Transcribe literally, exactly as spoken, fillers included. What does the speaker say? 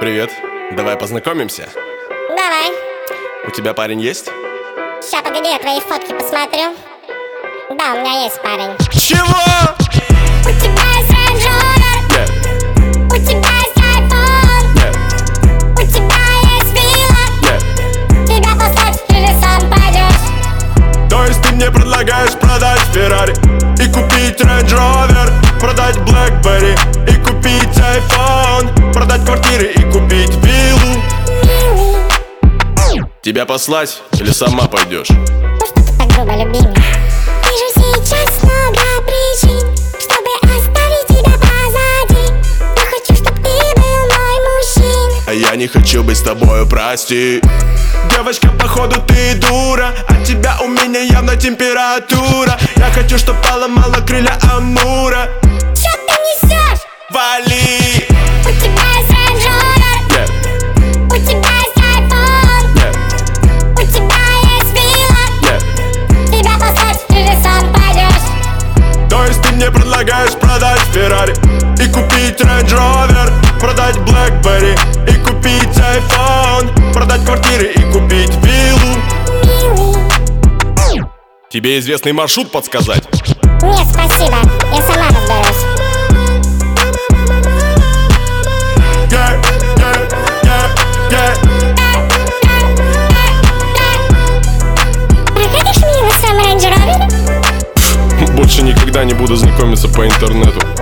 Привет, давай познакомимся. Давай. У тебя парень есть? Ща, погоди, я твои фотки посмотрю. Да, у меня есть парень. Чего? У тебя есть Range Rover, Нет, у тебя есть iPhone, нет, у тебя есть вилла. нет. Тебя послать ты же сам пойдешь. То есть ты мне предлагаешь продать Ferrari и купить Range Rover, продать BlackBerry и купить iPhone, продать квартиры и купить виллу? Милый, Тебя послать или сама пойдешь? ну что ты так грубо, любимый? Вижу сейчас много причин, чтобы оставить тебя позади. Я хочу, чтоб ты был мой мужчина. А я не хочу быть с тобою, прости. Девочка, походу ты дура, от тебя у меня явно температура. Я хочу, чтоб поломала крылья Амура. Чё ты несешь? Вали! У тебя есть Range Rover, Нет, у тебя есть iPhone, нет, у тебя есть вилла. нет. Тебя послать ты же сам пойдешь. То есть ты мне предлагаешь продать Ferrari и купить Range Rover, продать BlackBerry и купить iPhone, продать квартиры и купить виллу? Милый. Тебе известный маршрут подсказать? Нет, спасибо, я сама разберусь. Yeah, yeah, yeah, yeah. Прокатишь меня на своем Range Rover? Больше никогда не буду знакомиться по интернету.